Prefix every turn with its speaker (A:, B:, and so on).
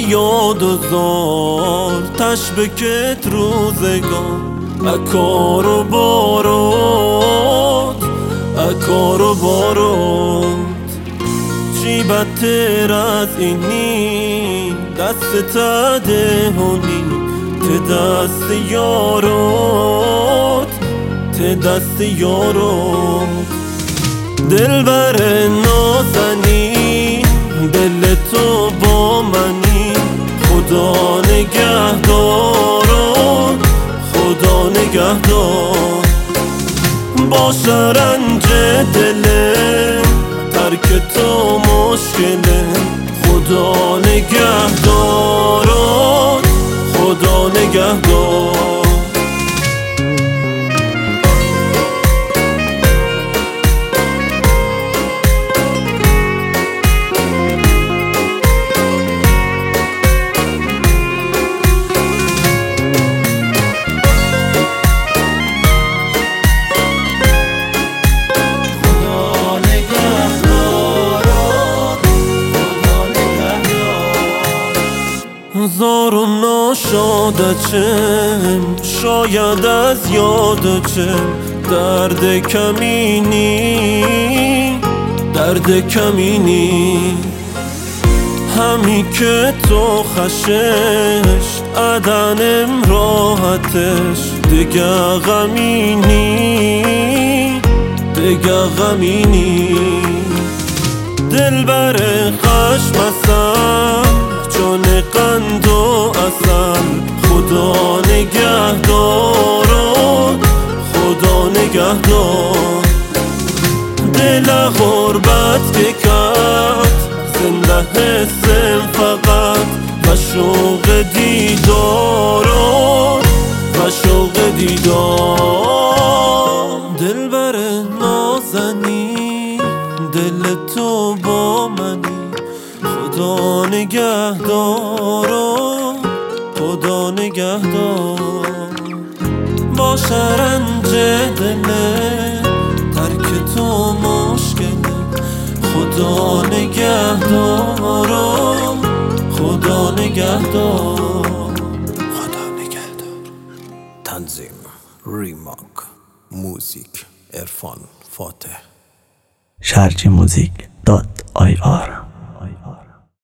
A: یاد و زار تشبکت روزگار اکار و بارات اکار و بارات چی بدتر از اینی دست تدهونی ته دست یارات ته دست یارات دلبر نازنی دل تو با منی خدا نگهدارات خدا نگهدار با شرنج دل ترک تو مشکله خدا نگهدارات خدا نگهدار زار و ناشادچم شاید از یادچم درد کمینی درد کمینی همی که تو خشش عدنم راحتش دگه غمینی دگه غمینی دلبر خشمسم جان قند و اصل خدا نگهدارات خدا نگهدار دل غربت که کرد زنده حسم فقط و شوق دیدارات و شوق دیدار دلبر نازنی دل تو با منی خدا نگهدارات خدا نگهدار با شرنج دل ترک تو مشکله خدا نگهدارات خدا نگهدار
B: خدا نگهدار. تنظیم ریماک موزیک عرفان فاتح
C: sharjmusic.ir